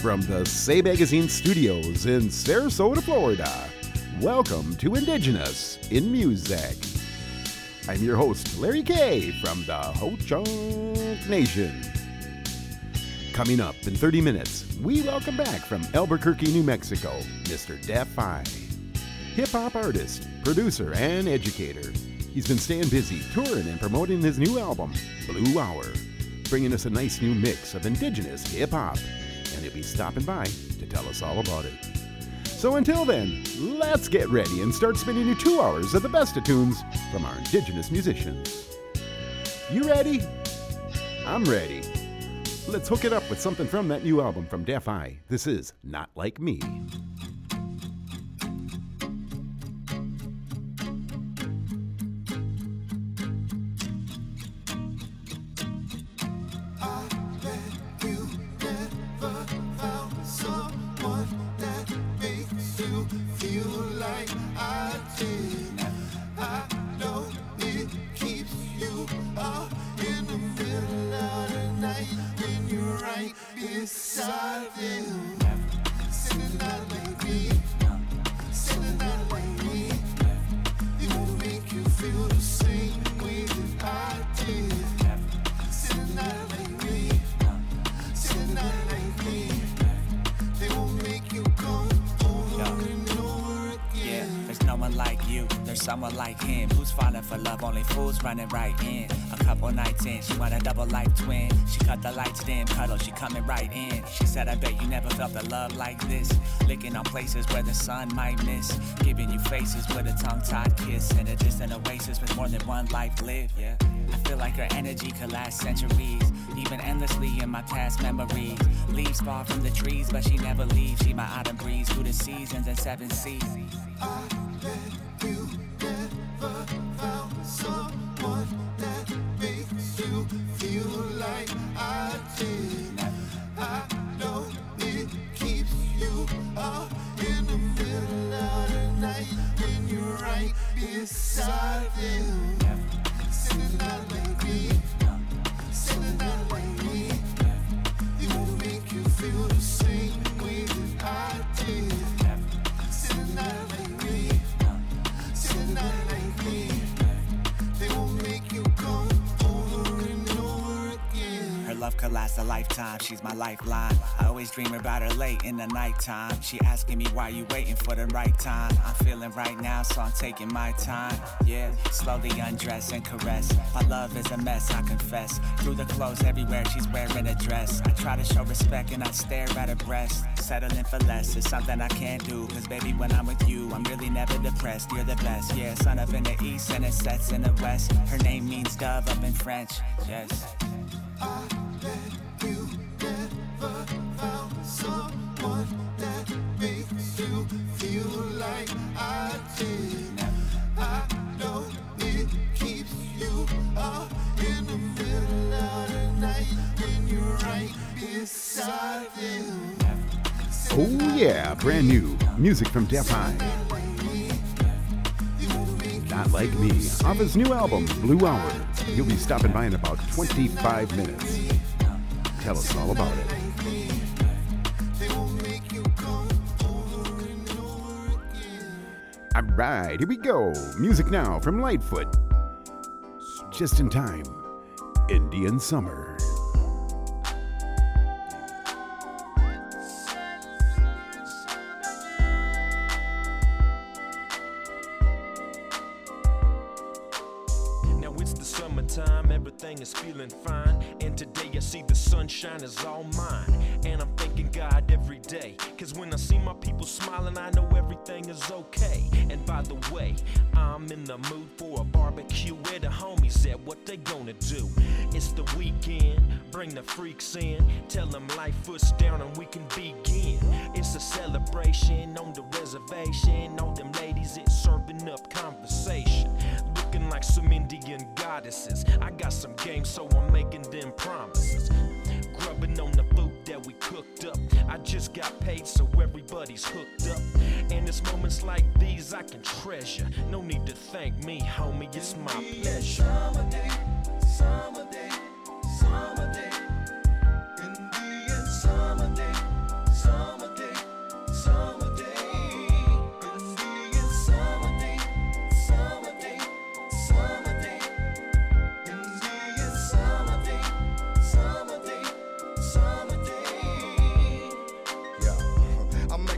from the Say Magazine Studios in Sarasota, Florida. Welcome to Indigenous in Music. I'm your host, Larry K. from the Ho-Chunk Nation. Coming up in 30 minutes, we welcome back from Albuquerque, New Mexico, Mr. Def-I. Hip-hop artist, producer, and educator. He's been staying busy touring and promoting his new album, Blue Hour, bringing us a nice new mix of indigenous hip-hop. And he'll be stopping by to tell us all about it. So until then, let's get ready and start spinning you 2 hours of the best of tunes from our indigenous musicians. You ready? I'm ready. Let's hook it up with something from that new album from Def-I. This is Not Like Me. Someone like him, who's falling for love, only fools running right in. A couple nights in, she want a double like twin. She cut the lights dim, cuddle, she coming right in. She said, I bet you never felt a love like this. Licking on places where the sun might miss. Giving you faces with a tongue-tied kiss. In a distant oasis with more than one life lived, yeah. I feel like her energy could last centuries. Even endlessly in my past memories. Leaves fall from the trees, but she never leaves. She my autumn breeze through the seasons and 7 seas. I bet you never found someone that makes you feel like I did. I know it keeps you up in the middle of the night when you're right beside him. Sitting out like me, sitting out like me. It will make you feel the same way that I did. Sitting out like me, sitting out like me. They will make you come over and over again. Her love could last a lifetime, she's my lifeline. I always dream about her late in the nighttime. She asking me why you waiting for the right time. I'm feeling right now, so I'm taking my time. Yeah, slowly undress and caress. My love is a mess, I confess. Through the clothes everywhere, she's wearing a dress. I try to show respect and I stare at her breast. Settling for less is something I can't do. Cause baby, when I'm with you, I'm really never depressed. You're the best, yeah, sun up in the east and it sets in the west. Her name means dove up in French, yes. I bet you never found someone that makes you feel like I did. I know it keeps you up in the middle of the night when you're right beside him. Oh yeah, brand new music from Def-I. Not Like Me, off his new album, Blue Hour. He'll be stopping by in about 25 minutes. Tell us all about it. All right, here we go. Music now from Lightfoot. Just in time, Indian Summer. Time, everything is feeling fine, and today I see the sunshine is all mine, and I'm thanking God every day, cause when I see my people smiling, I know everything is okay. And by the way, I'm in the mood for a barbecue where the homies at, what they gonna do? It's the weekend, bring the freaks in, tell them Lightfoot's down and we can begin. It's a celebration on the reservation, all them ladies, it's serving up conversation. Looking like some Indian goddesses. I got some game, so I'm making them promises. Grubbing on the food that we cooked up. I just got paid, so everybody's hooked up. And it's moments like these I can treasure. No need to thank me, homie, it's my pleasure. Summer day, summer day, summer day. Indian summer day,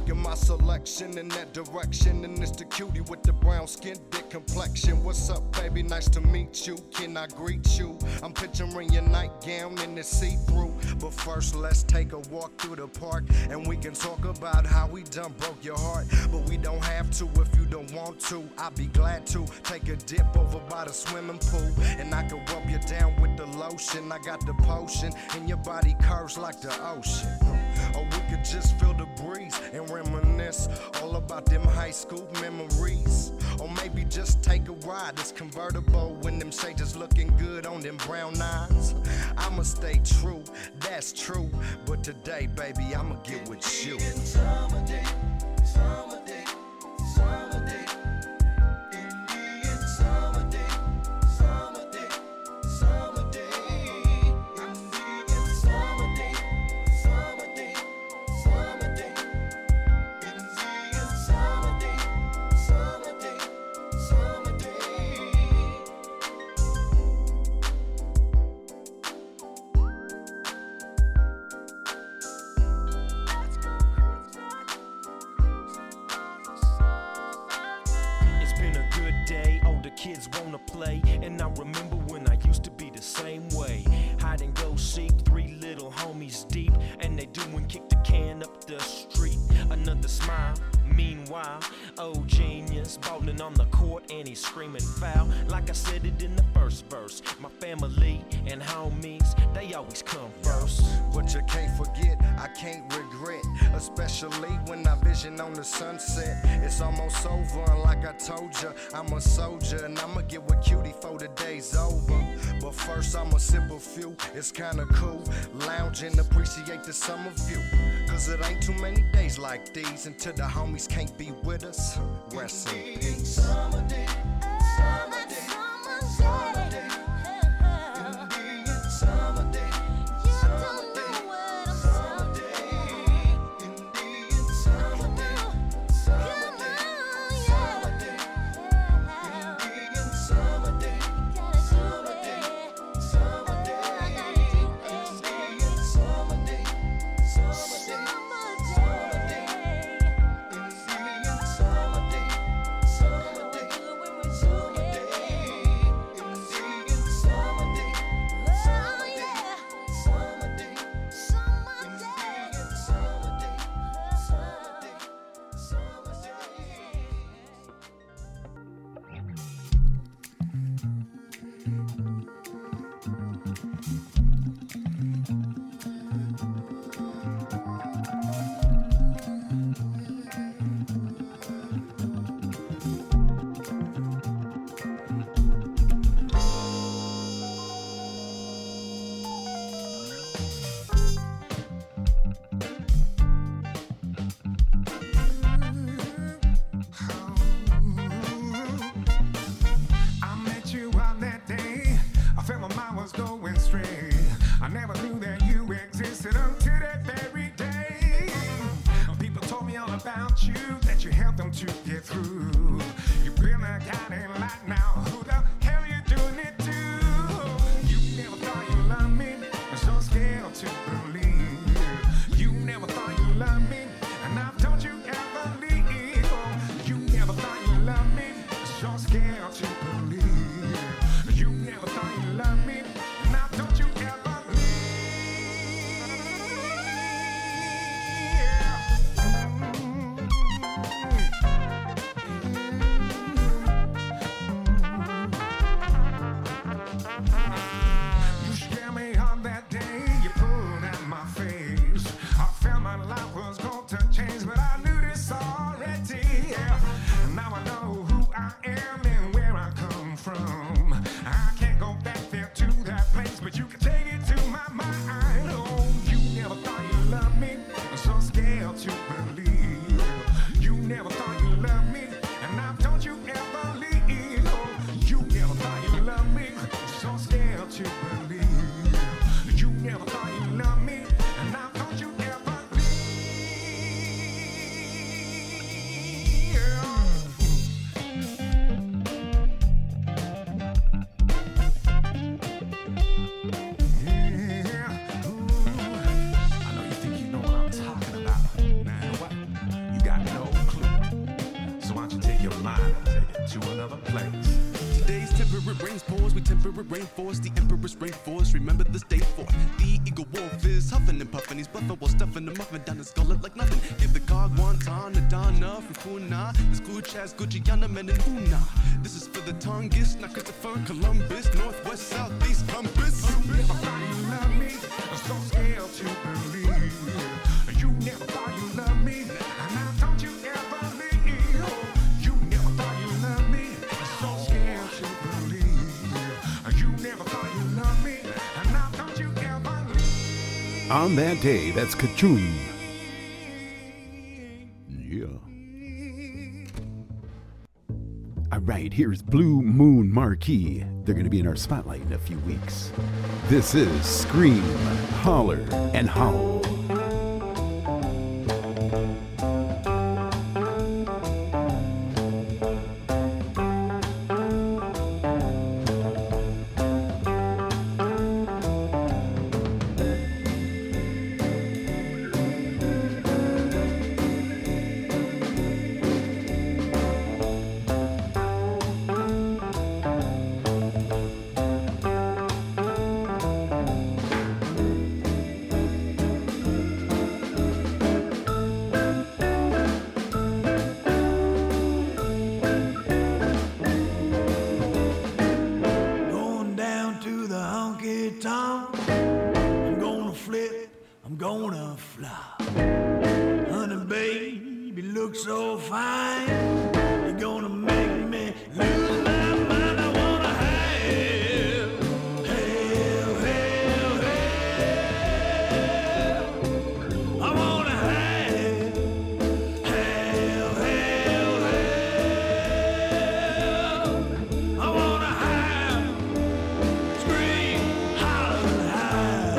taking my selection in that direction. And it's the cutie with the brown skin, thick complexion. What's up, baby? Nice to meet you. Can I greet you? I'm picturing your nightgown in the see-through. But first, let's take a walk through the park, and we can talk about how we done broke your heart. But we don't have to if you don't want to. I'd be glad to take a dip over by the swimming pool, and I can rub you down with the lotion. I got the potion, and your body curves like the ocean. Or we could just feel the breeze and reminisce all about them high school memories. Or maybe just take a ride, it's convertible when them shades looking good on them brown eyes. I'ma stay true, that's true. But today, baby, I'ma get with you. Summer day, summer day, summer day. Indian summer day, summer day, summer day. Indian summer day, summer day, summer day. Indian summer day, summer day, summer day. It's been a good day, all the kids wanna play. And I remember when I used to be the same way. Hide and go seek, 3 little homies deep. And they doing kick the can up the street. Another smile, meanwhile, old genius ballin' on the court and he's screaming foul. Like I said it in the first verse, my family and homies, they always come first. But you can't forget, I can't regret, especially when I vision on the sunset. It's almost over, and like I told you, I'm a soldier, and I'ma get with cutie for the day's over. But first I'ma sip a few, it's kinda cool, lounge and appreciate the summer view. Cause it ain't too many days like these until the homies can't be with us. Rest in peace. Summer day, summer day, summer day. Indian summer day, summer day, summer day. Indian summer day, summer day, summer day. Indian summer day, summer day, summer day. Indian summer day, summer day, summer day. Indian summer day, summer day, summer day. Indian summer day, summer day, summer day. Indian summer day, summer day, I met you on that day. I felt my mind was going straight. I never knew that you existed until that very day. People told me all about you, that you helped them to get through. You really got it right now. Who the hell you doing it to? You never thought you loved me. I'm so scared to believe. You never thought you loved me, and now don't you ever leave. You never thought you loved me. I'm so scared to believe. You never thought you loved me, and now don't you ever leave. your mind and take it to another place. Today's temperate rains pours, we temperate rainforest, the emperor's rainforest. Remember this day for the eagle wolf is huffing and puffing. He's bluffing while stuffing the muffin down his gullet like nothing. Give the cog wonton, the Donna from Kuna. This Glue Chaz, Gucciana, men and Una. This is for the Tongass, not Christopher Columbus, Northwest, Southeast, compass. You never thought you loved me, I'm so scared to believe. You never thought you loved me, and now don't you ever leave. You never thought you loved me, I'm so scared to believe. You never thought you loved me, and now don't you ever leave. On that day, that's Kachun. Yeah. All right, here's Blue Moon Marquee. They're going to be in our spotlight in a few weeks. This is Scream, Holler, and Howl. Going down to the honky tonk. I'm gonna flip, I'm gonna fly. Honey, baby, look so fine. You're gonna make me lose my mind. I wanna have, have, have, have. I wanna have, have, have, have. I wanna have, scream, holler, and howl.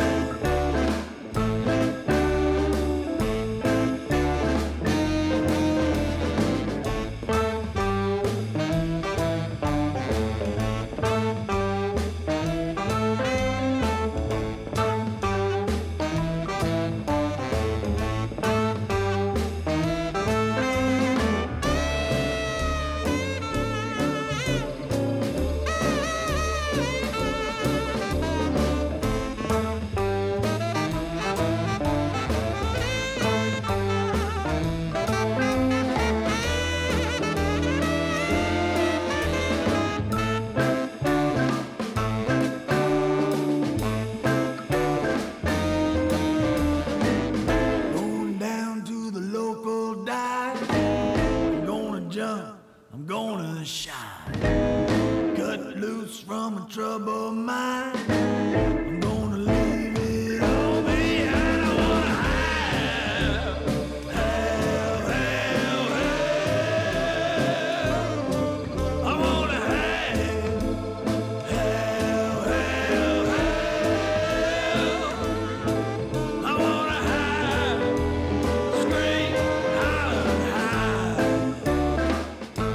Going down to the local dive. I'm gonna jump, I'm gonna shine. Cut loose from a troubled mind. I'm gonna leave it all behind. I wanna have, have, have, have. I wanna have, have, have, have. I wanna have, scream, holler, and howl.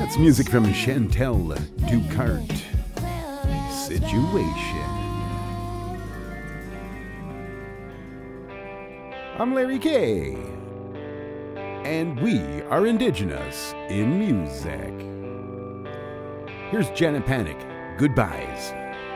That's music from Chantel Ducart. Situation. I'm Larry K. And we are Indigenous in Music. Here's Janet Panic. Goodbyes.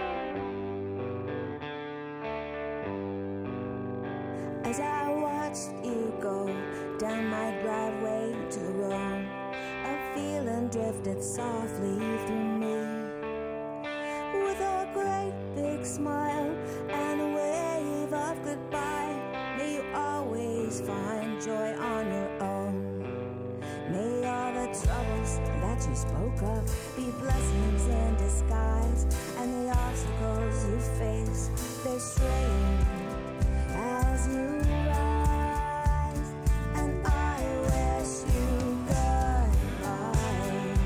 As I watched you go down my driveway to the road, a feeling drifted softly through me. With a great big smile and a wave of goodbye, may you always find joy on your own. May all the troubles that you spoke of be blessings in disguise, and the obstacles you face, they strain as you rise. And I wish you goodbyes.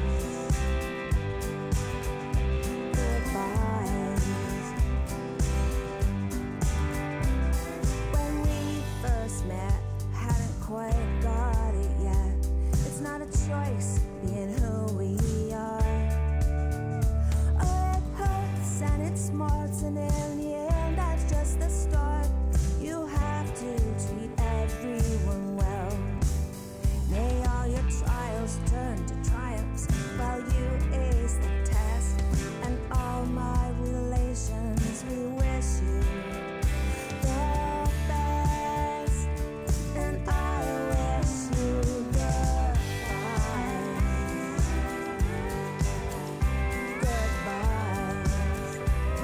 When we first met, hadn't quite got it yet. It's not a choice being who we are. Oh, it hurts and it smarts, and in the end, that's just the start. You have to treat everyone well. May all your trials turn to triumphs while you ace the test. And all my relations, we wish you the best. And I wish you goodbyes. Goodbyes.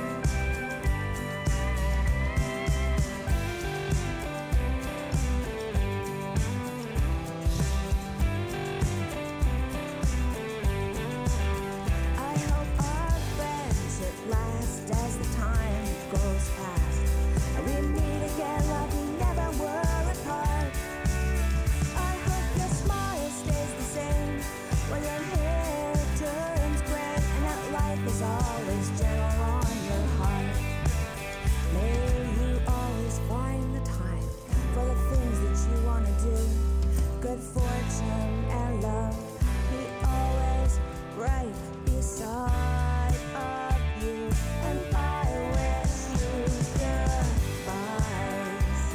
I hope our friendship lasts as the time goes past. We meet again like we never were apart. I hope your smile stays the same when your hair turns gray, and that life is always gentle on your heart. May you always find the time for the things that you want to do. Good fortune and love be always right beside of you. And I wish you goodbyes.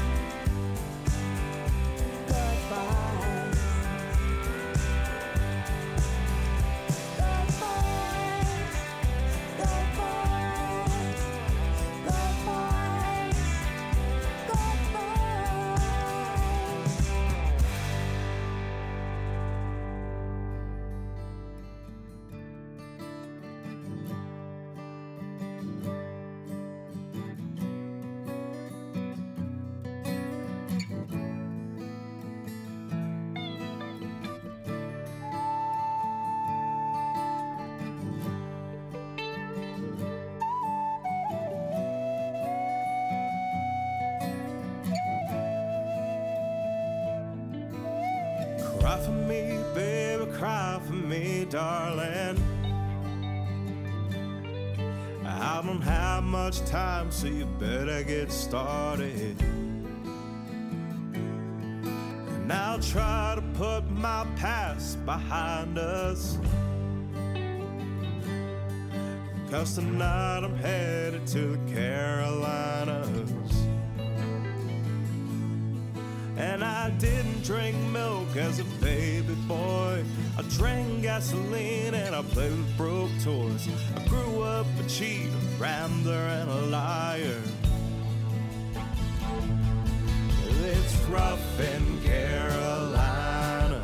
Goodbyes. Goodbyes. Goodbyes. Goodbyes. Goodbyes. Cry for me, baby, cry for me, darling. I don't have much time, so you better get started. And I'll try to put my past behind us, 'cause tonight I'm headed to the Carolinas. And I didn't drink milk as a baby boy. I drank gasoline and I played with broke toys. I grew up a cheat, a rambler, and a liar. It's rough in Carolina.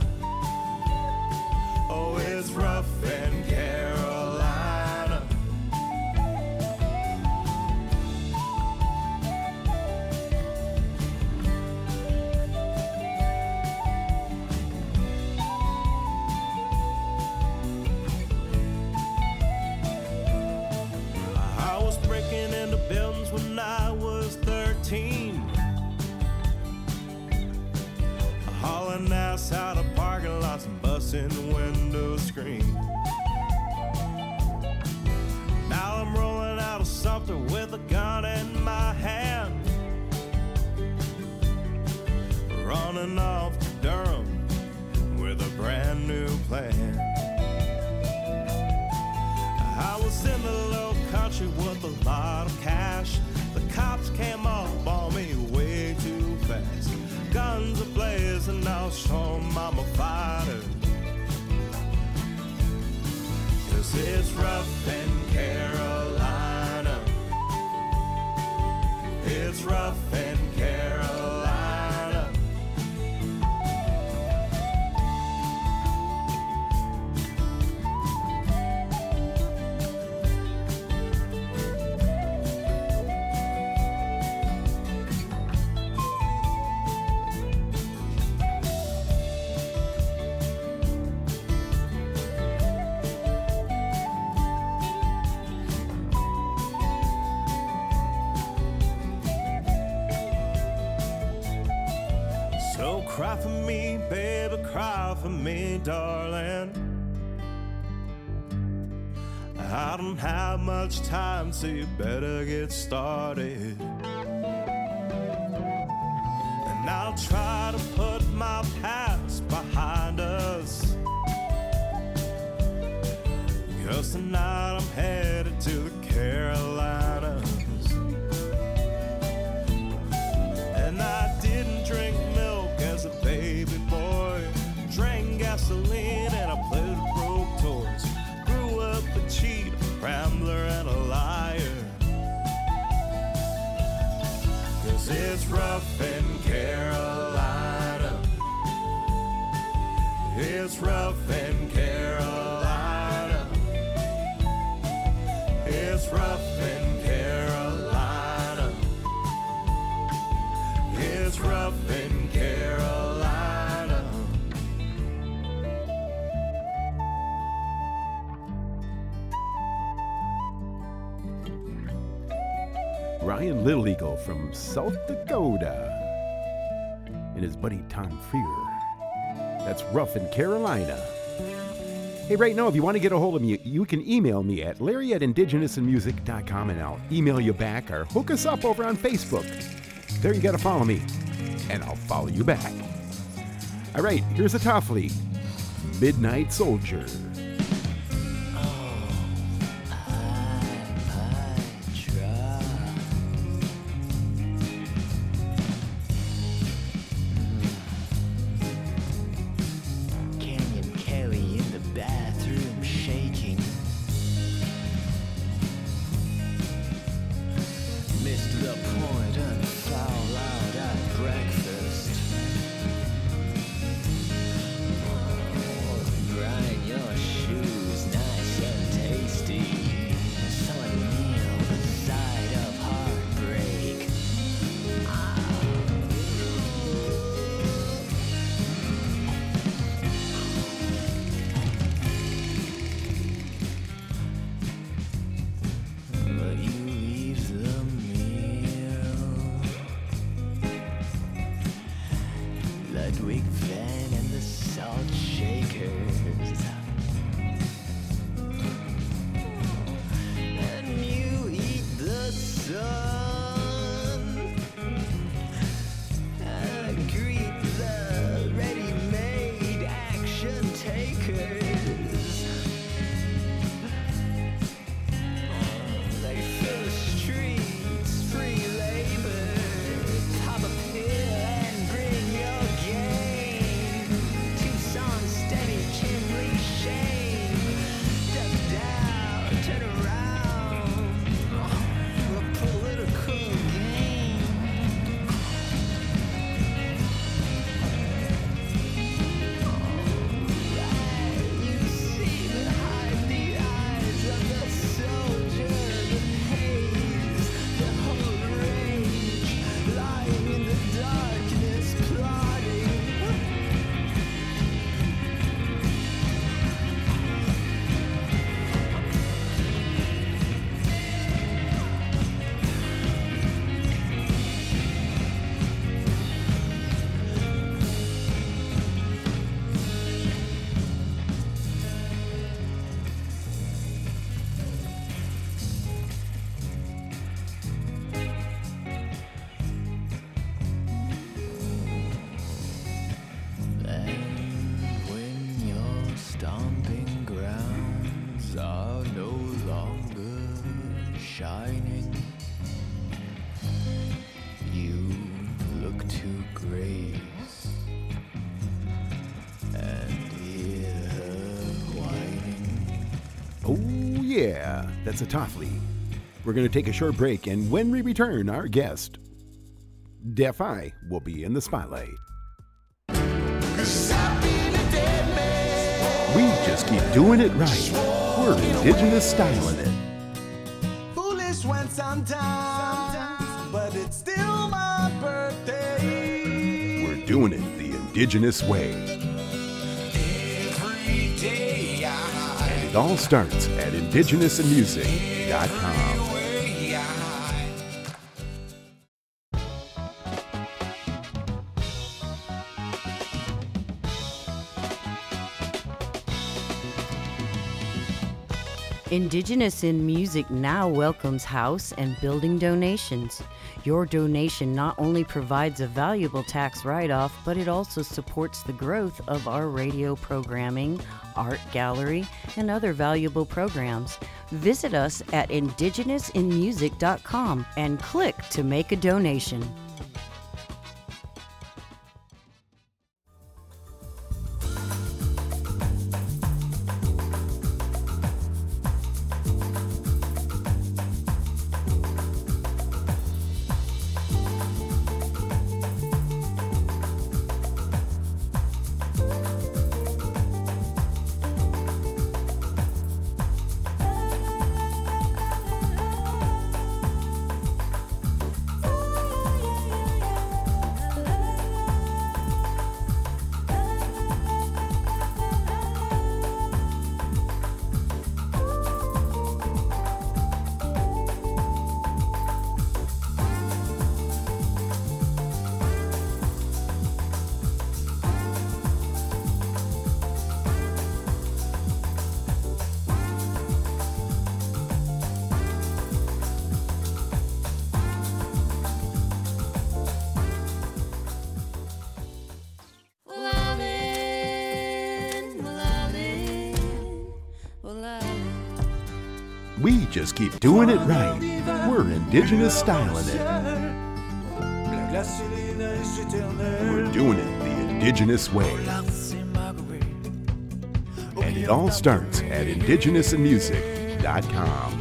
Oh, it's rough in Carolina. I was breaking into buildings when I was 13. Hauling ass out of parking lots and busting window screen. Now I'm rolling out of something with a gun in my hand, running off to Durham with a brand new plan. I was in the low country with a lot of cash. The cops came up on me way too fast. Guns are blazing, now show 'em I'm a fighter. 'Cause it's rough in Carolina. It's rough in Carolina. Cry for me, baby, cry for me, darling. I don't have much time, so you better get started. And I'll try to put my past behind us, 'cause tonight I'm headed to the Carolinas. And I didn't drink milk as a baby boy, drank gasoline and I played broke toys. Grew up a cheat, a rambler and a liar. 'Cause it's rough in Carolina. It's rough in Carolina. It's rough in Carolina. It's rough in Carolina. Ryan Little Eagle from South Dakota and his buddy Tom Fear. That's rough in Carolina. Hey, right now, if you want to get a hold of me, you can email me at larry@indigenousinmusic.com, and I'll email you back, or hook us up over on Facebook. There you got to follow me, and I'll follow you back. All right, here's a Tofflee, Midnight Soldier. Steady, chin leash yeah, that's a Tofflee. We're going to take a short break, and when we return, our guest, Def-I, will be in the spotlight. We just keep doing it right. We're indigenous styling it. Foolish when sometimes, but it's still my birthday. We're doing it the indigenous way. Every day And it all starts at indigenousinmusic.com. Indigenous in Music now welcomes house and building donations. Your donation not only provides a valuable tax write-off, but it also supports the growth of our radio programming, art gallery, and other valuable programs. Visit us at indigenousinmusic.com and click to make a donation. We just keep doing it right. We're indigenous styling it. We're doing it the indigenous way. And it all starts at indigenousinmusic.com.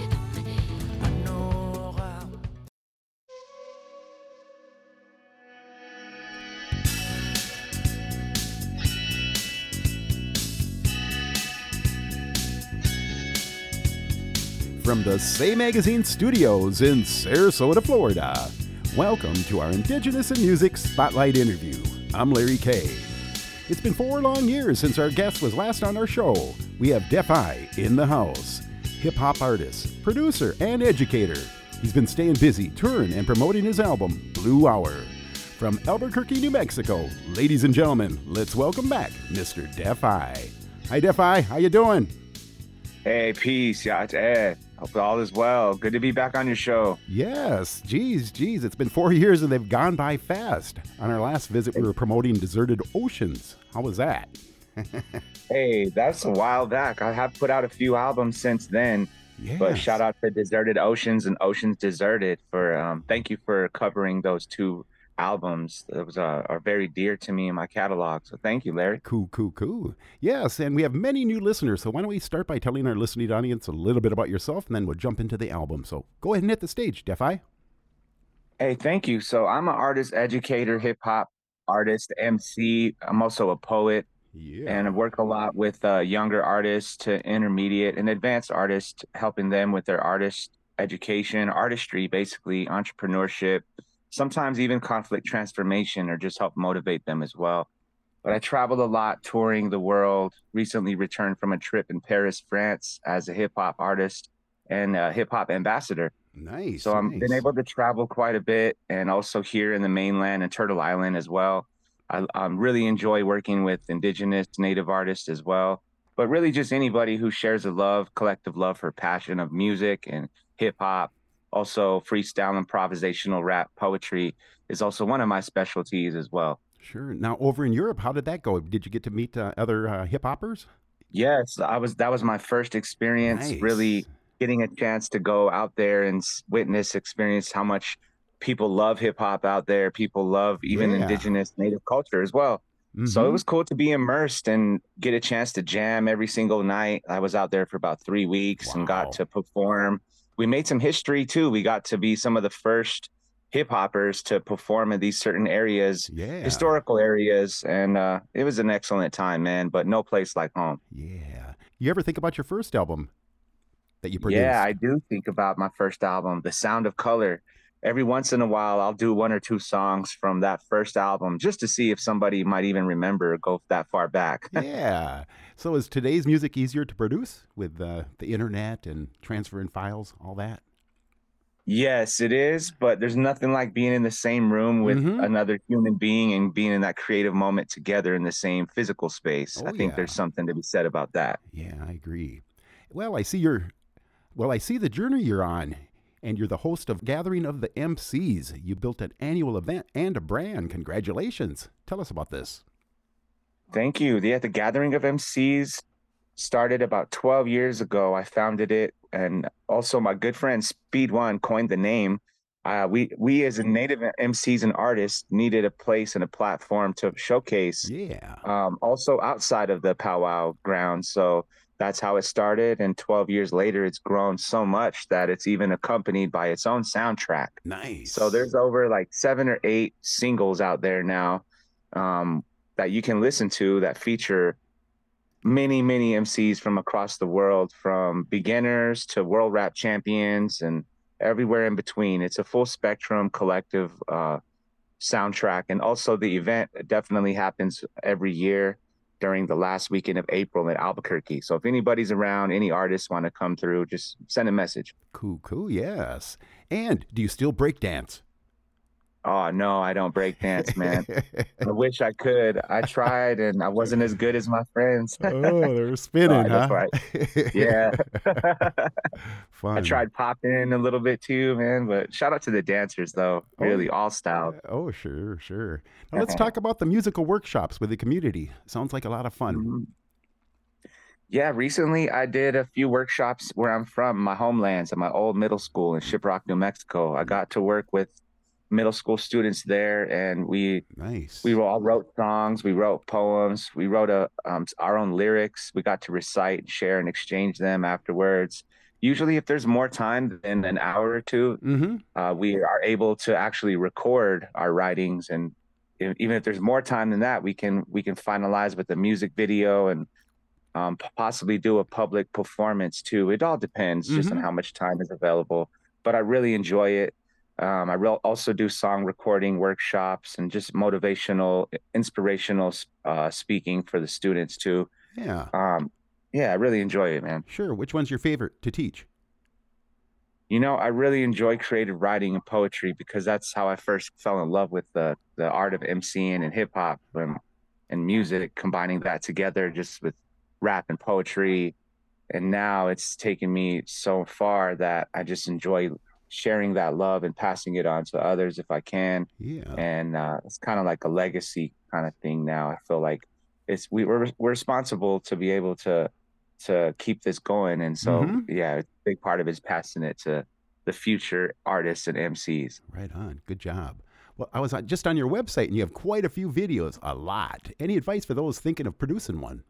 From the Say Magazine studios in Sarasota, Florida, welcome to our Indigenous in Music Spotlight interview. I'm Larry Kay. It's been 4 long years since our guest was last on our show. We have Def-I in the house, hip-hop artist, producer, and educator. He's been staying busy touring and promoting his album, Blue Hour. From Albuquerque, New Mexico, ladies and gentlemen, let's welcome back Mr. Def-I. Hi, Def-I. How you doing? Hey, peace. Yeah, it's Ed. Hope all is well. Good to be back on your show. Yes. Geez. It's been 4 years and they've gone by fast. On our last visit, we were promoting Deserted Oceans. How was that? Hey, that's a while back. I have put out a few albums since then. Yes. But shout out to Deserted Oceans and Oceans Deserted for thank you for covering those 2 albums. Those are very dear to me in my catalog. So thank you, Larry. Cool. Yes, and we have many new listeners. So why don't we start by telling our listening audience a little bit about yourself, and then we'll jump into the album. So go ahead and hit the stage, Def-I. Hey, thank you. So I'm an artist, educator, hip hop artist, MC. I'm also a poet. Yeah. And I work a lot with younger artists to intermediate and advanced artists, helping them with their artist education, artistry, basically entrepreneurship, sometimes even conflict transformation, or just help motivate them as well. But I traveled a lot touring the world, recently returned from a trip in Paris, France as a hip hop artist and a hip hop ambassador. Nice. So I've been able to travel quite a bit, and also here in the mainland and Turtle Island as well. I really enjoy working with indigenous native artists as well, but really just anybody who shares a collective love for passion of music and hip hop. Also, freestyle, improvisational rap, poetry is also one of my specialties as well. Sure. Now, over in Europe, how did that go? Did you get to meet other hip hoppers? Yes, that was my first experience. Nice. Really getting a chance to go out there and experience how much people love hip hop out there. People love even indigenous native culture as well. So it was cool to be immersed and get a chance to jam every single night. I was out there for about 3 weeks and got to perform. We made some history too. We got to be some of the first hip hoppers to perform in these certain areas, historical areas. And it was an excellent time, man, but no place like home. Yeah. You ever think about your first album that you produced? Yeah, I do think about my first album, The Sound of Color. Every once in a while, I'll do 1 or 2 songs from that first album just to see if somebody might even remember or go that far back. Yeah. So is today's music easier to produce with the internet and transferring files, all that? Yes, it is, but there's nothing like being in the same room with another human being and being in that creative moment together in the same physical space. I think there's something to be said about that. Yeah, I agree. Well, I see the journey you're on, and you're the host of Gathering of the MCs. You built an annual event and a brand. Congratulations. Tell us about this. Thank you. Yeah, the Gathering of MCs started about 12 years ago. I founded it, and also my good friend Speed One coined the name. We as a native MCs and artists needed a place and a platform to showcase. Also outside of the powwow ground. So that's how it started. And 12 years later, it's grown so much that it's even accompanied by its own soundtrack. Nice. So there's over like 7 or 8 singles out there now that you can listen to that feature many MCs from across the world, from beginners to world rap champions and everywhere in between. It's a full spectrum collective soundtrack. And also the event definitely happens every year during the last weekend of April in Albuquerque. So if anybody's around, any artists want to come through, just send a message. Cool, yes. And do you still break dance? Oh, no, I don't break dance, man. I wish I could. I tried, and I wasn't as good as my friends. Oh, they were spinning, huh? Yeah. Fun. I tried popping a little bit too, man, but shout out to the dancers, though. Really, all style. Oh, sure. Now let's talk about the musical workshops with the community. Sounds like a lot of fun. Yeah, recently I did a few workshops where I'm from, my homelands, at my old middle school in Shiprock, New Mexico. I got to work with middle school students there, and we all wrote songs, we wrote poems, we wrote our own lyrics. We got to recite, share, and exchange them afterwards. Usually if there's more time than an hour or two, we are able to actually record our writings, and even if there's more time than that, we can finalize with a music video and possibly do a public performance too. It all depends just on how much time is available, but I really enjoy it. I also do song recording workshops and just motivational, inspirational speaking for the students too. Yeah. I really enjoy it, man. Sure. Which one's your favorite to teach? You know, I really enjoy creative writing and poetry because that's how I first fell in love with the art of MCing and hip hop and music, combining that together just with rap and poetry. And now it's taken me so far that I just enjoy sharing that love and passing it on to others if I can. Yeah. And it's kind of like a legacy kind of thing now. I feel like we're responsible to be able to keep this going. And so, a big part of it is passing it to the future artists and MCs. Right on. Good job. Well, I was just on your website and you have quite a few videos, a lot. Any advice for those thinking of producing one?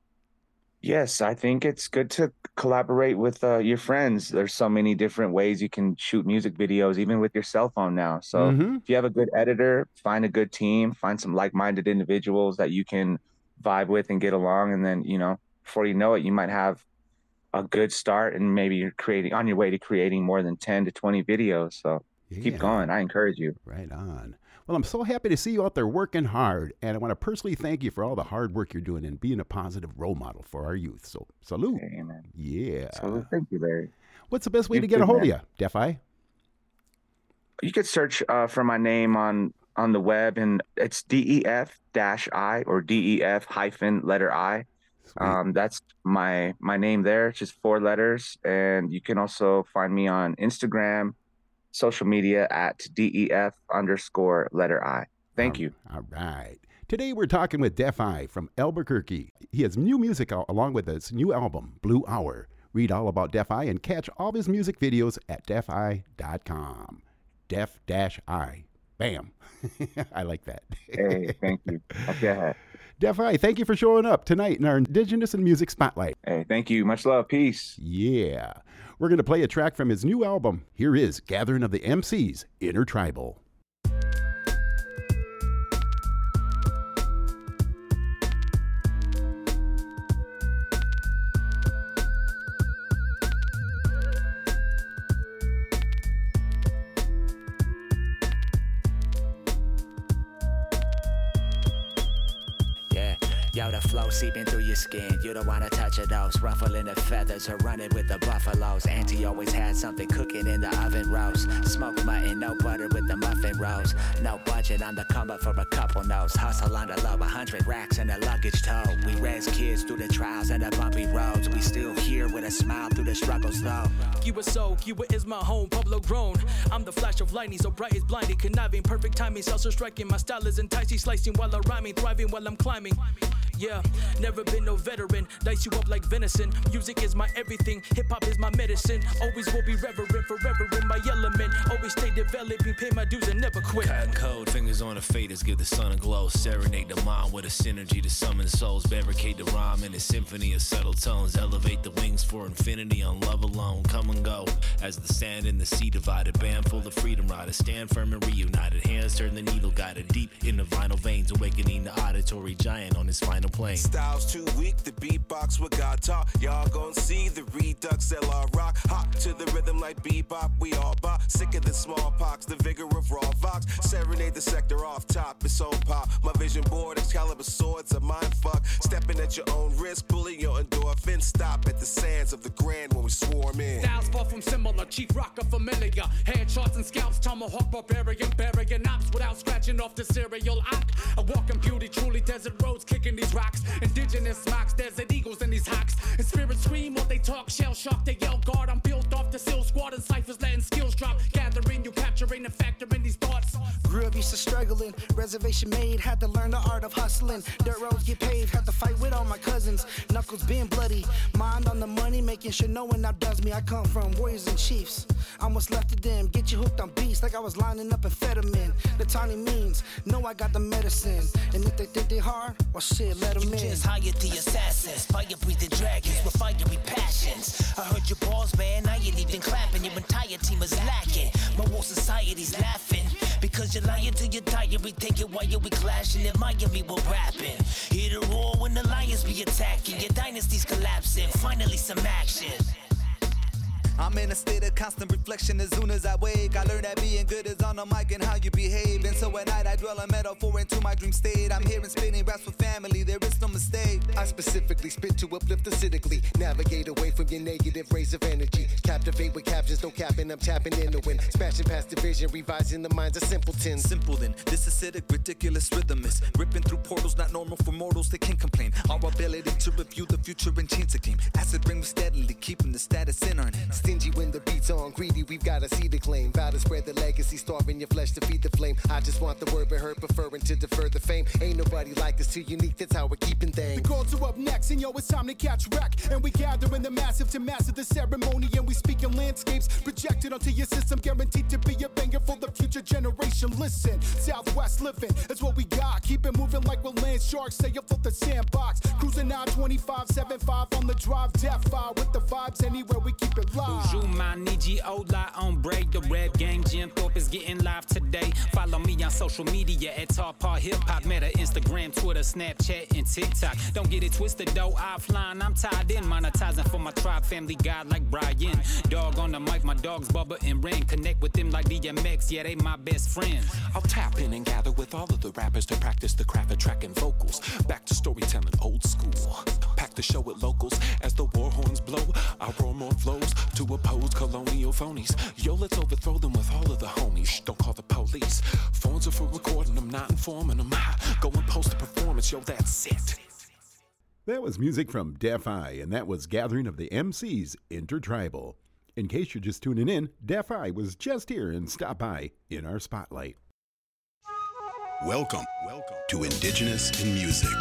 Yes, I think it's good to collaborate with your friends. There's so many different ways you can shoot music videos, even with your cell phone now. So if you have a good editor, find a good team, find some like-minded individuals that you can vibe with and get along. And then, before you know it, you might have a good start, and maybe you're on your way to creating more than 10 to 20 videos. So keep going. I encourage you. Right on. Well, I'm so happy to see you out there working hard, and I want to personally thank you for all the hard work you're doing and being a positive role model for our youth. So, salute. Amen. Yeah. Salute. Thank you, Larry. What's the best way to get a hold of you, Def-I? You could search for my name on the web, and it's DEF-I or DEF-I. That's my name there. It's just 4 letters. And you can also find me on Instagram, social media at DEF_I. Thank you. All right. Today we're talking with Def-I from Albuquerque. He has new music out along with his new album, Blue Hour. Read all about Def-I and catch all of his music videos at defi.com. Def-I. Bam. I like that. Hey, thank you. Okay. Defi, thank you for showing up tonight in our Indigenous in Music Spotlight. Hey, thank you. Much love. Peace. Yeah. We're going to play a track from his new album. Here is Gathering of the MCs, Intertribal. Yo, the flow seeping through your skin. You don't wanna touch a dose. Ruffling the feathers or running with the buffaloes. Auntie always had something cooking in the oven roast. Smoked mutton, no butter with the muffin rolls. No budget on the come up for a couple notes. Hustle on the low, 100 racks in the luggage tow. We raise kids through the trials and the bumpy roads. We still here with a smile through the struggles though. Cuba is my home, Pablo grown. I'm the flash of lightning, so bright is blinding. Conniving, perfect timing, salsa striking. My style is enticing, slicing while I'm rhyming. Thriving while I'm climbing. Yeah, never been no veteran. Dice you up like venison. Music is my everything. Hip-hop is my medicine. Always will be reverent, forever in my element. Always stay developing, pay my dues and never quit. Cotton cold, fingers on the faders, give the sun a glow. Serenade the mind with a synergy to summon souls. Barricade the rhyme in a symphony of subtle tones. Elevate the wings for infinity on love alone. Come and go as the sand and the sea divided. Band full of freedom riders. Stand firm and reunited. Hands turn the needle guided deep in the vinyl veins. Awakening the auditory giant on his final plane. Styles too weak, the beatbox what God taught. Y'all gon' see the redux LR rock. Hop to the rhythm like bebop, we all bop. Sick of the smallpox, the vigor of raw vox. Serenade the sector off top, it's on pop. My vision board, Excalibur swords, a mind fuck. Stepping at your own risk, pulling your endorphins. Stop at the sands of the grand when we swarm in. Styles far from similar, chief rocker familiar. Headshots and scalps, tomahawk barbarian. Burying ops without scratching off the serial act. A walking beauty, truly desert roads, kicking these rocks. Indigenous smocks, desert eagles in these hawks. And spirits scream while they talk, shell shock, they yell guard. I'm built off the seal squad and ciphers letting skills drop. Gathering, you capturing and factoring these thoughts. Grew up used to struggling, reservation made, had to learn the art of hustling. Dirt roads get paved, had to fight with all my cousins. Knuckles being bloody, mind on the money, making sure no one outdoes me. I come from warriors and chiefs. I'm what's left of them, get you hooked on beats like I was lining up amphetamine. The tiny means, know I got the medicine. And if they think they hard, well shit, let them in. Just hired the assassins, fire-breathing dragons with fiery passions. I heard your balls, man, I ain't even clapping. Your entire team is lacking. My whole society's laughing. Because you're lying to your diary, thinking why are we clashing? In Miami, we're rapping. Hear the roar when the lions be attacking. Your dynasty's collapsing, finally some action. I'm in a state of constant reflection as soon as I wake. I learn that being good is on the mic and how you behave. And so at night I dwell a metaphor into my dream state. I'm hearing spinning raps for family, there is no mistake. I specifically spit to uplift acidically. Navigate away from your negative rays of energy. Captivate with captions, no capping, I'm tapping in the wind. Smashing past division, revising the minds of simpletons. Simple then, this acidic, ridiculous rhythm is ripping through portals, not normal for mortals that can complain. Our ability to review the future and change the game. Acid ring steadily, keeping the status in our name. Stingy when the beat's on, greedy, we've got to see the claim. Vow to spread the legacy, starving your flesh to feed the flame. I just want the word but heard, preferring to defer the fame. Ain't nobody like us, too unique, that's how we're keeping things. The goals are up next, and yo, it's time to catch wreck. And we gather in the massive to master the ceremony. And we speak in landscapes projected onto your system, guaranteed to be a banger for the future generation. Listen, Southwest living is what we got. Keep it moving like we're land sharks, stay up off the sandbox. Cruising now 25-75 on the drive, death fire with the vibes anywhere we keep it live. My Niji Ola on break the rap game. Jim Thorpe is getting live today. Follow me on social media at Tarpar Hip Hop, Meta, Instagram, Twitter, Snapchat, and TikTok. Don't get it twisted though, offline I'm tied in, monetizing for my tribe, family guy like Brian. Dog on the mic, my dogs Bubba and Ren. Connect with them like DMX, yeah they my best friend. I'll tap in and gather with all of the rappers to practice the craft of tracking vocals. Back to storytelling, old school. Pack the show with locals as the war horns blow. I roar more flows to oppose colonial phonies. Yo, let's overthrow them with all of the homies. Shh, don't call the police. Phones are for recording them, not informing them. Go and post a performance, yo, that's it. That was music from Def I, and that was Gathering of the MCs, Intertribal. In case you're just tuning in, Def I was just here and stopped by in our spotlight. Welcome to Indigenous in Music.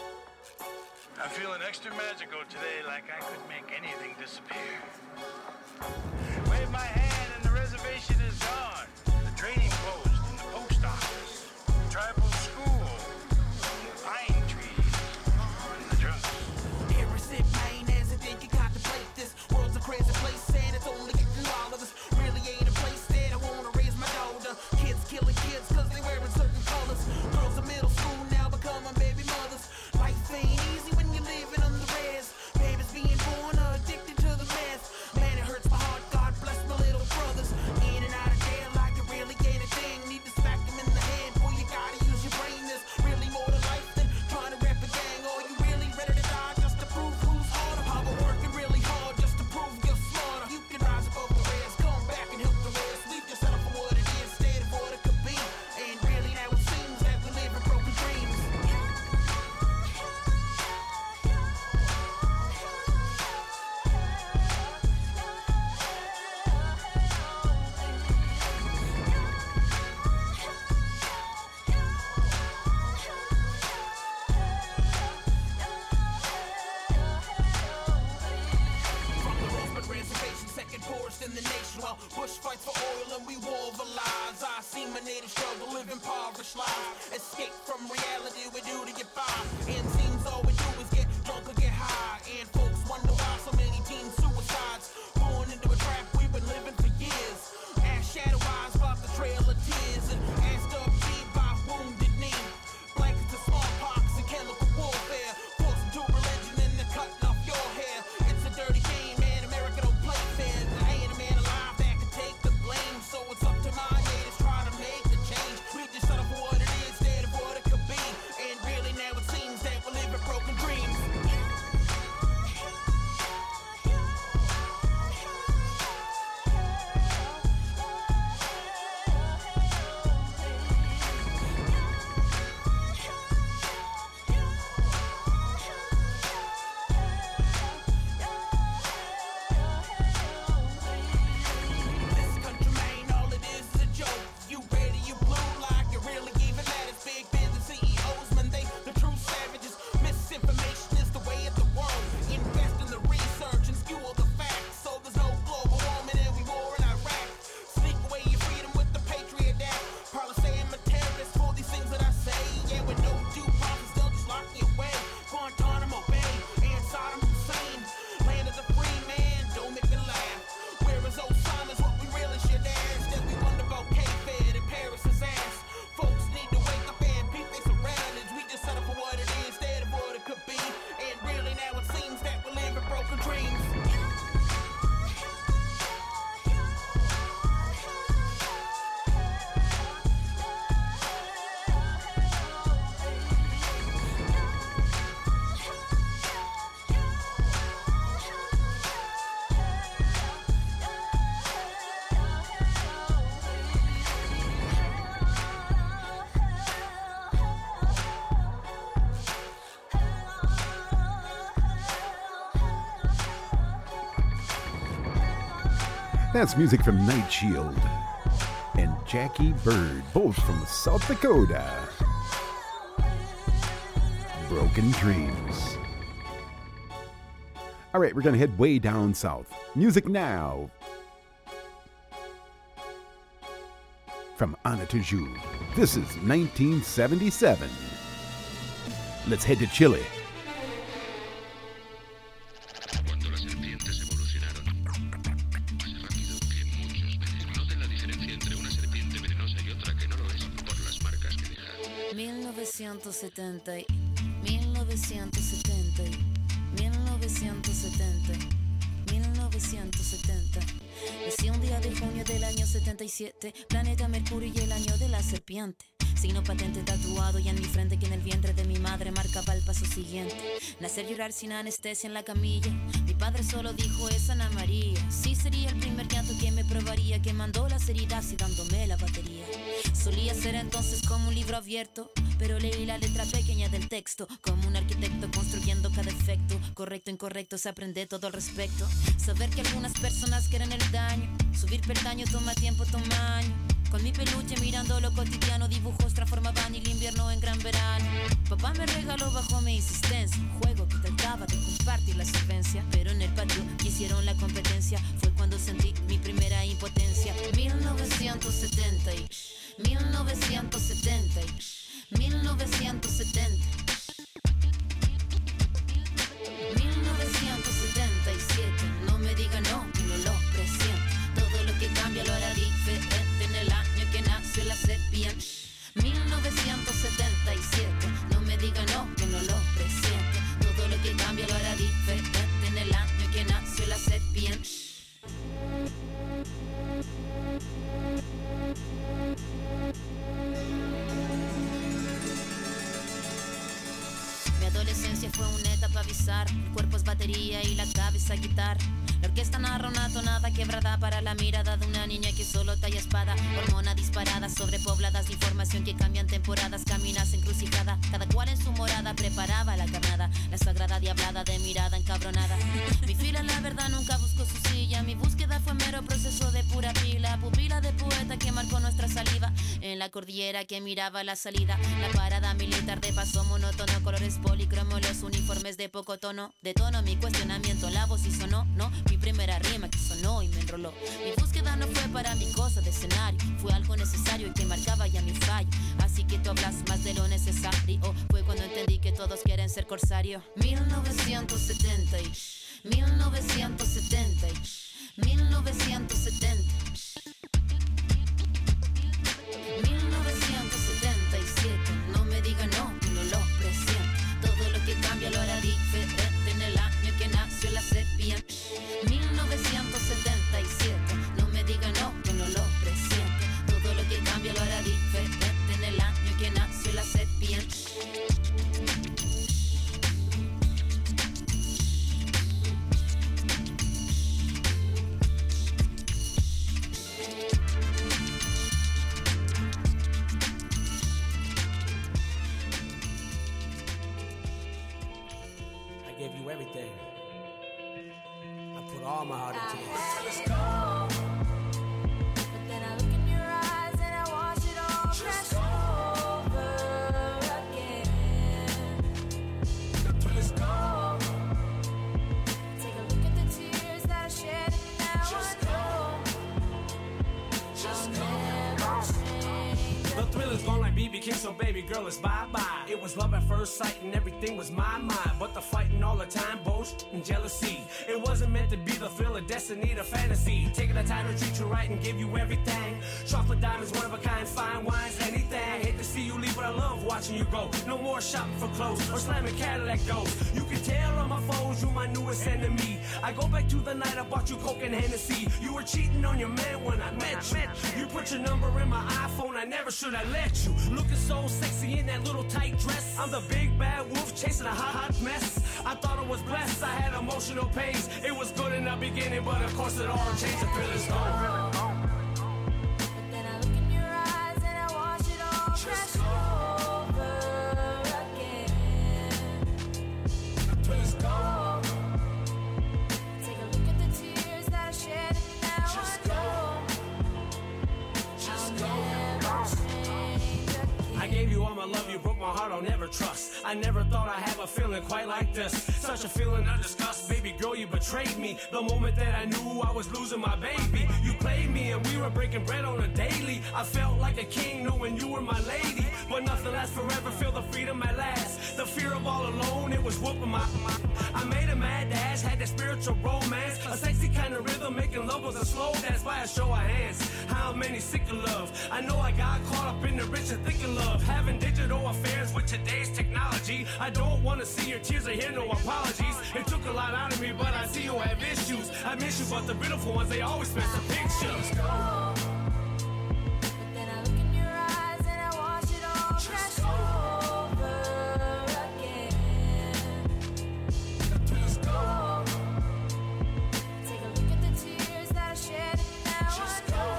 I'm feeling extra magical today, like I could make anything disappear. Wave my hand and the reservation is gone. The trading post and the post office, the tribal school, pine trees, and the drunk. Here is it, man, as I think you contemplate this. World's a crazy place, and it's only getting all of us. Really ain't a place that I wanna raise my daughter. Kids killing kids cause they wearing certain colors. Girls in middle school now becoming baby mothers. Life ain't easy when you're living on the res. Babies being born are addicted to the mess. Man, it hurts my heart, God bless my little brothers. In and out of jail like it really ain't a thing. Need to smack them in the head, boy, you gotta use your brain. There's really more to life than trying to rep a gang. Or you really ready to die just to prove who's harder? How about working really hard just to prove you're smarter? You can rise above the rest, come back and help the rest. Leave yourself for what it is instead of what it could be. And really now it seems that we live in broken dreams. Reservation, second poorest in the nation. While Bush fights for oil and we war over lives. I see my native struggle, live impoverished lives. Escape from reality, we do to get by. And seems all we do is get drunk or get high. And folks wonder why so many teen suicides. Born into a trap we've been living for years. Ask shadow eyes about the trail of tears. And asked up deep by wounded knee. Blankets of smallpox and chemical warfare. Forced into religion and they're cutting off your hair. It's a dirty game, man. America don't play fair. There ain't a man alive that can take the blame. So it's up to my natives try to make the change. We just settle for what it is instead of what it could be. And really now it seems that we live in broken dreams. This country, man, all it is a joke. You ready, you blue, like it really even matters. Big business CEOs, man, they the true savages. Misinformation is the way of the world. Invest in the research and skew all the facts. So there's no global warming and we war in Iraq. Sneak away your freedom with the Patriot Act. Probably say I'm a terrorist for these things that I say. Yeah, with no due process, they'll just lock me away. Guantanamo Bay and Saddam Hussein. Land of the free, man, don't make me laugh. Where is Osama's what we really should ask? That we wonder about K-Fed and Paris's ass. Folks need to wake up and peep their surroundings. We just settle for what it is instead of what it could be. And really now it seems that we live in broken dreams. That's music from Night Shield and Jackie Bird, both from South Dakota. Broken Dreams. All right, we're going to head way down south. Music now from Ana Tijoux. This is 1977. Let's head to Chile. Cuando las serpientes evolucionaron, más rápido que muchos veces. Noten la diferencia entre una serpiente venenosa y otra que no lo es por las marcas que deja. 1970, 1970, 1970, 1970. Nací un día de junio del año 77, planeta Mercurio y el año de la serpiente. Signo patente tatuado y en mi frente que en el vientre de mi madre marcaba el paso siguiente. Nacer, llorar sin anestesia en la camilla. Mi padre solo dijo es Ana María. Sí sería el primer llanto que me probaría, quemando las heridas y dándome la batería. Solía ser entonces como un libro abierto, pero leí la letra pequeña del texto. Como un arquitecto construyendo cada efecto. Correcto, incorrecto, se aprende todo al respecto. Saber que algunas personas quieren el daño. Subir peldaño toma tiempo, toma años. Con mi peluche mirando lo cotidiano, dibujos transformaban el invierno en gran verano. Papá me regaló bajo mi insistencia un juego que trataba de compartir la solvencia, pero en el patio quisieron la competencia. Fue cuando sentí improvisar. El cuerpo es batería y la cabeza guitarra. La orquesta narra una tonada quebrada para la mirada de una niña que solo talla espada. Hormona disparada, sobrepobladas de información que cambian temporadas. Caminas encrucijada, cada cual en su morada preparaba la carnada. La sagrada diablada de mirada encabronada. Mi fila, la verdad, nunca buscó su silla. Mi búsqueda fue mero proceso de pura pila. Pupila de poeta que marcó nuestra saliva. En la cordillera que miraba la salida. La parada militar de paso monótono. Colores policromos, los uniformes de poco tono. De tono mi cuestionamiento, la voz y sonó, no. Mi primera rima que sonó y me enroló. Mi búsqueda no fue para mi cosa de escenario. Fue algo necesario y que marcaba ya mi fallo. Así que tú hablas más de lo necesario. Fue cuando entendí que todos quieren ser corsario. 1970 1970 1977 no me diga no, no lo presiento. Todo lo que cambia lo hará diferente en el año que nació la serpiente. 1977 no me diga no, que no lo presiento. Todo lo que cambia lo hará diferente en el año que nació la serpiente. Gave you everything. I put all my heart into this. Let's go. But then I look in your eyes and I watch it all crash over again. Let's go. Take a look at the tears that I shed and now I know. The thrill is gone like BB King, so baby girl, it's bye-bye. It was love at first sight and everything was my mind. But the fighting all the time, boast and jealousy. It wasn't meant to be the thrill of destiny, the fantasy. Taking the time to treat you right and give you everything. Chocolate diamonds, one of a kind, fine wines, anything. Hate to see you leave, but I love watching you go. No more shopping for clothes or slamming Cadillac doors. You can tell on my phones, you my newest enemy. I go back to the night I bought you Coke and Hennessy. You were cheating on your man when I met you. You put your number in my iPhone, I never should have let you. Looking so sexy in that little tight dress. I'm the big bad wolf chasing a hot mess. I thought I was blessed, I had emotional pains. It was good in the beginning, but of course it all changed. The thrill is gone. But then I look in your eyes and I watch it all crash over again. Let's go. Take a look at the tears that I shed and now I know. I'll never change again. I gave you all my love, you broke my heart, I'll never trust. I never thought I'd have a feeling quite like this. Such a feeling of disgust, baby girl, you betrayed me. The moment that I knew I was losing my baby. You played me and we were breaking bread on a daily. I felt like a king knowing you were my lady. But nothing lasts forever, feel the freedom at last. The fear of all alone, it was whooping my I made a mad dash, had that spiritual romance. A sexy kind of rhythm, making love was a slow dance by a show of hands. How many sick of love? I know I got caught up in the rich and thick of love. Having digital affairs with today's technology. I don't want to see your tears, I hear no apologies. It took a lot out of me, but I see you have issues. I miss you, but the beautiful ones, they always miss the pictures. But then I look in your eyes and I watch it all crash over again. Let's go. Take a look at the tears that I shed and now I know.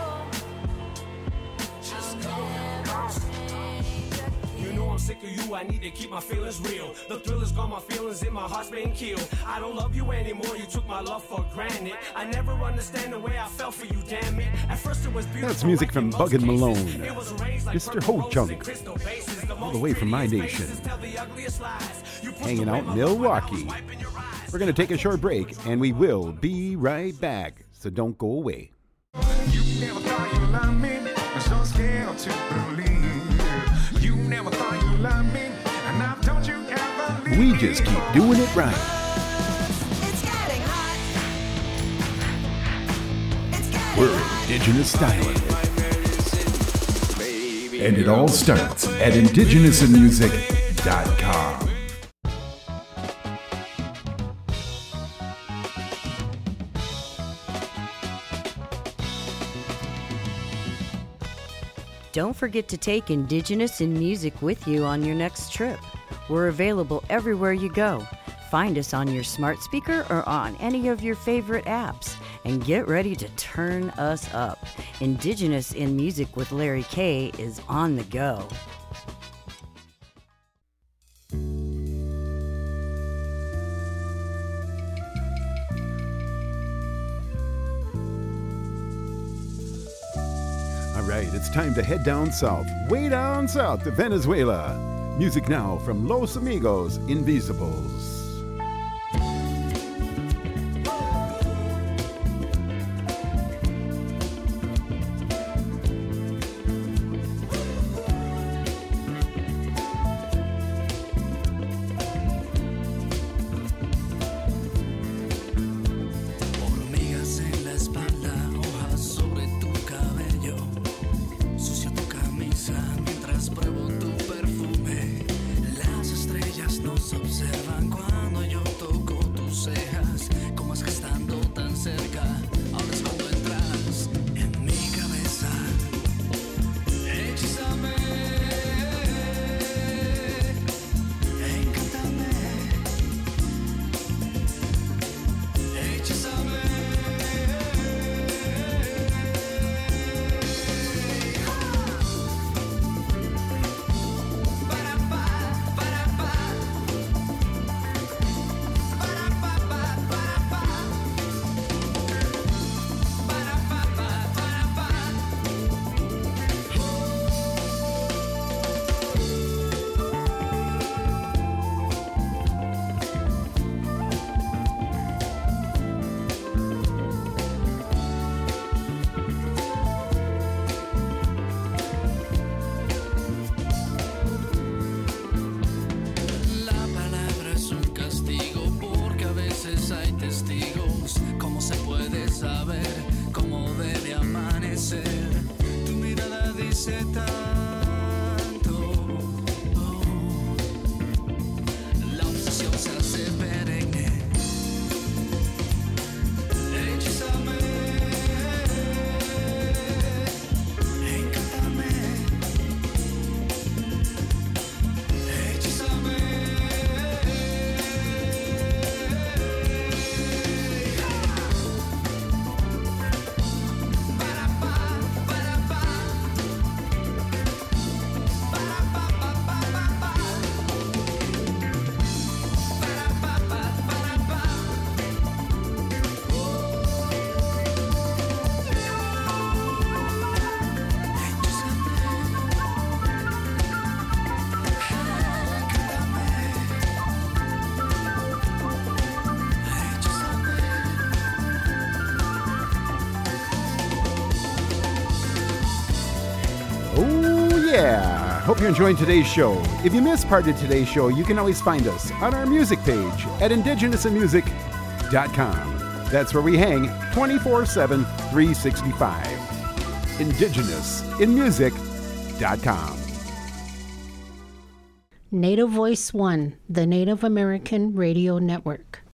I'll never change again. You know I'm sick of you, I need to keep my feelings real. The thrill is gone, my feelings in my heart's been killed. I don't love you anymore, you took my love for granted. I never understand the way I felt for you, damn it. At first it was beautiful. That's music from Bug and Malone. It was arranged like Mr. Ho Chunk, all the way from my nation, hanging out in Milwaukee. We're going to take a short break, and we will be right back, so don't go away. You never thought you loved me, I'm so scared to believe. You never thought you loved me, and now don't you ever leave. We just keep doing it right. We're indigenous styling. And it all starts at indigenousinmusic.com. Don't forget to take Indigenous in Music with you on your next trip. We're available everywhere you go. Find us on your smart speaker or on any of your favorite apps. And get ready to turn us up. Indigenous in Music with Larry K is on the go. All right, it's time to head down south, way down south to Venezuela. Music now from Los Amigos Invisibles. Hormigas en la espalda, hojas sobre tu cabello, sucia tu camisa mientras pruebo tu perfume. Las estrellas nos observan cuando yo toco tus cejas, como es que estando tan cerca, ahora es cuando entras en mi cabeza. Hechízame, encántame, hechízame. La palabra es un castigo porque a veces hay testigos. ¿Cómo se puede saber cómo debe amanecer? Tu mirada dice tanto. Oh. La obsesión se hace perenne. Hechízame, encántame. Hechízame. Oh, yeah. Hope you're enjoying today's show. If you missed part of today's show, you can always find us on our music page at indigenousinmusic.com. That's where we hang 24/7, 365. Indigenousinmusic.com. Native Voice One, the Native American Radio Network.